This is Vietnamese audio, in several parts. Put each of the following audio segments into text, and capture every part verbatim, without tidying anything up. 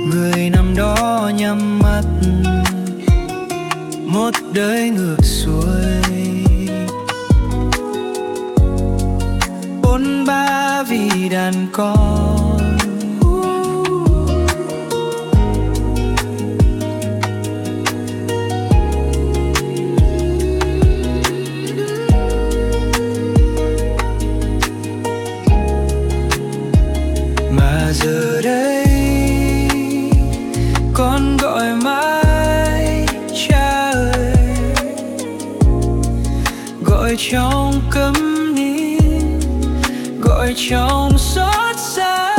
người nằm đó nhắm mắt, một đời ngược xuôi, bôn ba vì đàn con. Mà giờ đây con gọi mãi cha ơi, gọi trong câm nín, gọi trong xót xa.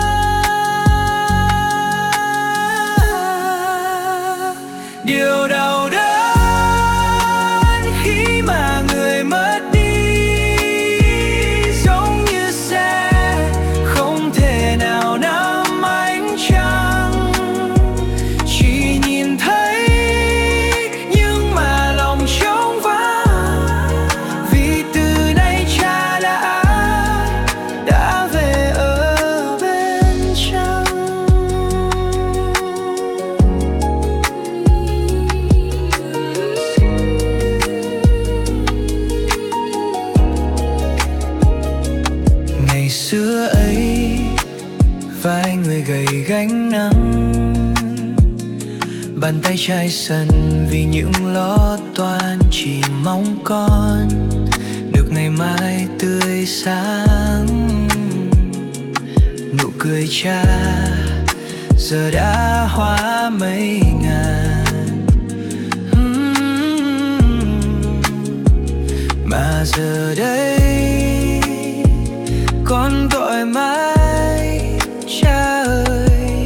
Điều đau đớn khi mà người mất đi, giống như xe không thể nào nắm ánh trăng. Chỉ nhìn thấy nhưng mà lòng trống vắng, vì từ nay cha đã đã về ở bên trăng. Ngày xưa ấy vai người gầy gánh nắng, bàn tay chai sần vì những lo toan, chỉ mong con được ngày mai tươi sáng. Nụ cười cha giờ đã hóa mấy ngàn, mà giờ đây con gọi mãi cha ơi,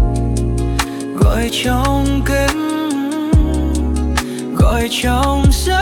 gọi trong cơn, gọi trong giấc